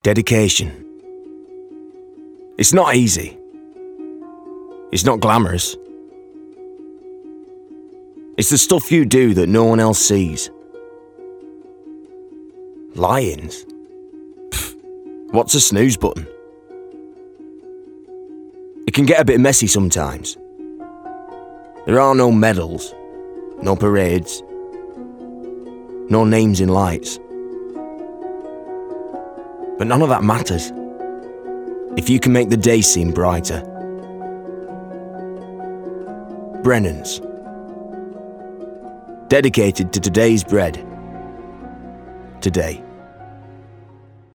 Dedication. It's not easy. It's not glamorous. It's the stuff you do that no one else sees. Lions? Pfft, what's a snooze button? It can get a bit messy sometimes. There are no medals, no parades, no names in lights. But none of that matters if you can make the day seem brighter. Brennan's. Dedicated to today's bread. Today.